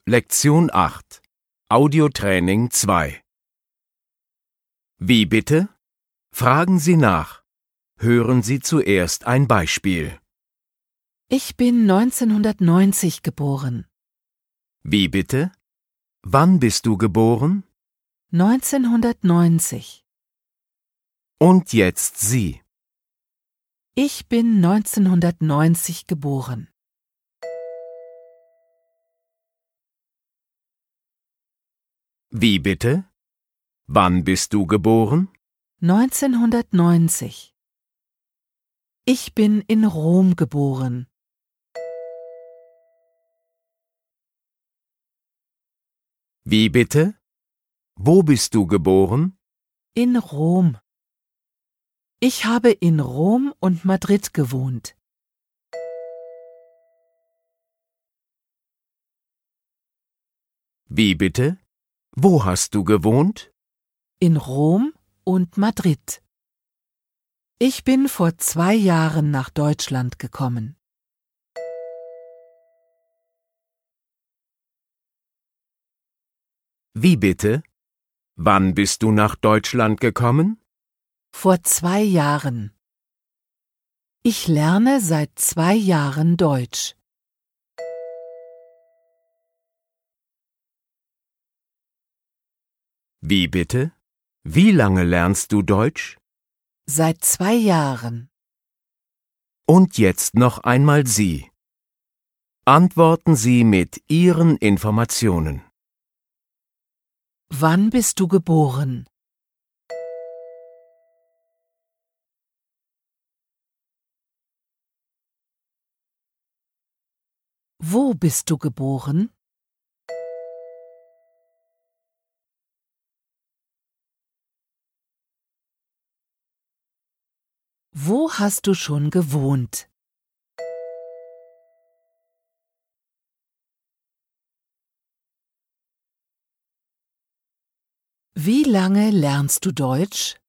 Lektion 8 Audiotraining 2 Wie bitte? Fragen Sie nach. Hören Sie zuerst ein Beispiel. Ich bin 1990 geboren. Wie bitte? Wann bist du geboren? 1990. Und jetzt Sie. Ich bin 1990 geboren. Wie bitte? Wann bist du geboren? 1990. Ich bin in Rom geboren. Wie bitte? Wo bist du geboren? In Rom. Ich habe in Rom und Madrid gewohnt. Wie bitte? Wo hast du gewohnt? In Rom und Madrid. Ich bin vor 2 Jahren nach Deutschland gekommen. Wie bitte? Wann bist du nach Deutschland gekommen? Vor 2 Jahren. Ich lerne seit 2 Jahren Deutsch. Wie bitte? Wie lange lernst du Deutsch? Seit 2 Jahren. Und jetzt noch einmal Sie. Antworten Sie mit Ihren Informationen. Wann bist du geboren? Wo bist du geboren? Wo hast du schon gewohnt? Wie lange lernst du Deutsch?